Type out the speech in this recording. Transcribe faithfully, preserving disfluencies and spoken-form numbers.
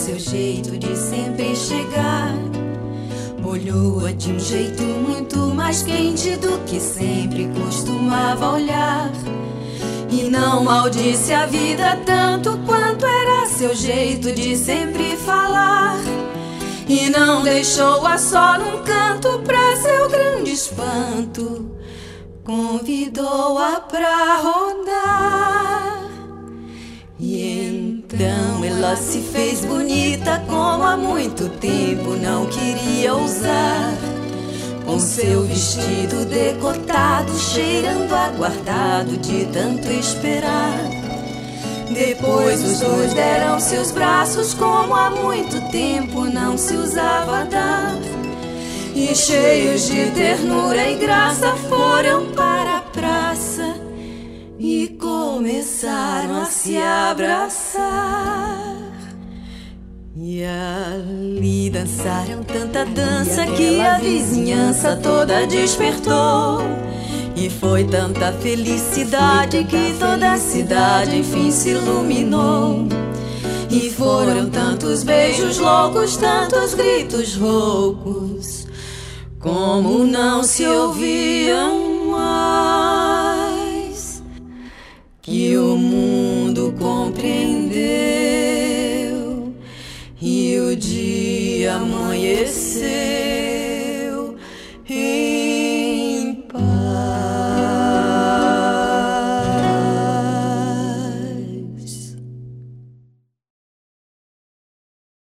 seu jeito de sempre chegar. Olhou-a de um jeito muito mais quente do que sempre costumava olhar. E não maldisse a vida tanto quanto era seu jeito de sempre falar. E não deixou-a só num canto pra seu grande espanto. Convidou-a pra rodar. E então ela se fez bonita como há muito tempo não queria usar. Com seu vestido decotado, cheirando aguardado de tanto esperar. Depois os dois deram seus braços como há muito tempo não se usava dar. E cheios de ternura e graça foram para a praça e começaram a se abraçar. E ali dançaram tanta dança que a vizinhança toda despertou. E foi tanta felicidade que toda a cidade enfim se iluminou. E foram tantos beijos loucos, tantos gritos roucos, como não se ouviam mais, que o mundo compreendeu e o dia amanheceu.